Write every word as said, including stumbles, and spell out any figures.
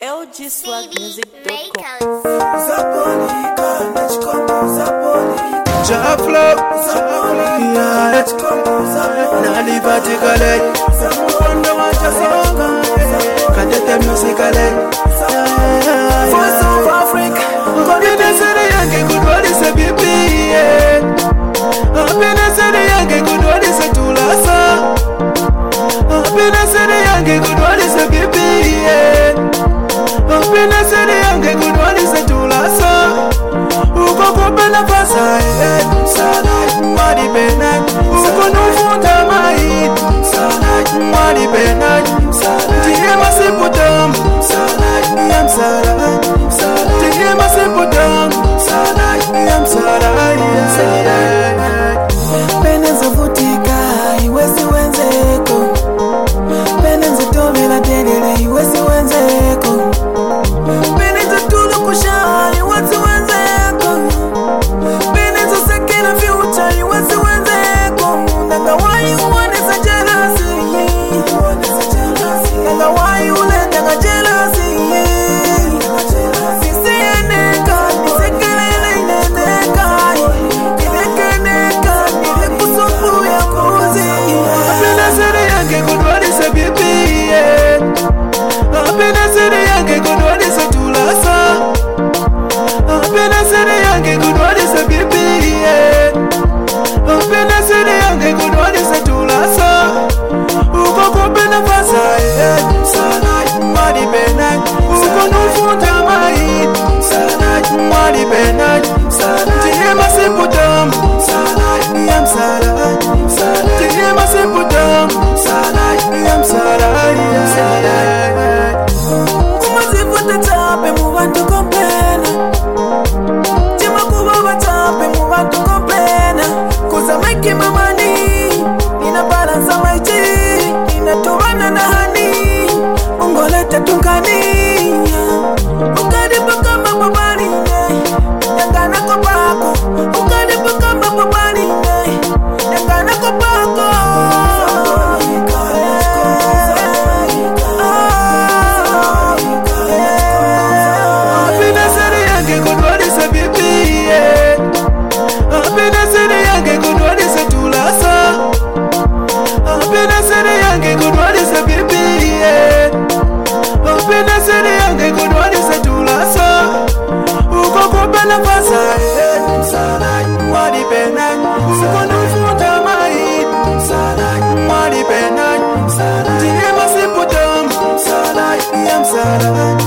L G swag music dot com. Zaponika, nachikombo zaponika. Jaflo, yeah, nachikombo zaponika. Nali vertically, wonder what you songa. Kadete musically, Voice of Africa. happiness in the young, good what is a baby, yeah. Happiness in the young, good what is a tulasa. Happiness in the young, good what is a baby, yeah. Happiness in the young, good what is a tulasa. Uko kupenda pasa, eh. Mwadi pena, uko nufuta mai. Mwadi pena, tiye masiputam. Yam sarai, tiye masiputam. Yam sarai, Penenza vutika, iwezi wenzeko. Penenza tomela tenele, iwezi wenzeko. Penenza tulu kusha, iwezi wenzeko. Penenza sekina future, iwezi wenzeko. Nanga why you want is a jealousy. Nanga why you let nanga jealousy. Nisieneka, nisikelele ineneka. Nilekeneka, nilekusufu ya kuzi. happiness in the young, good what is a baby, yeah. Happiness in the young, good what is a tulasa. Happiness in the young, good what is a baby, yeah. Happiness in the young, good what is a tulasa. Uko kupenda pasa, yeah. Mwadi pena, uko nufuta mai. Mwadi pena, tiye masiputam. Yam sarai, tiye masiputam. Yam sarai, Kumazivuta tape mu bantu kompena. Chima kuba batape mu bantu kompena. Kuza make my money. Nina balance my chi. Nina tobana na hani. Ungoleta tungani. Ukadi baka mababani. Yangana kwa bako. Ukadi baka mababani. Yangana kwa bako. happiness in the young, good what is a baby, yeah. Happiness in the young, good what is a tulasa. Happiness in the young, good what is a baby, yeah. Happiness in the young, good what is a tulasa. Uko kupenda pasa, yeah. Mwadi pena, uko nufuta mai. Mwadi pena, tiye masiputam. Yam sarai.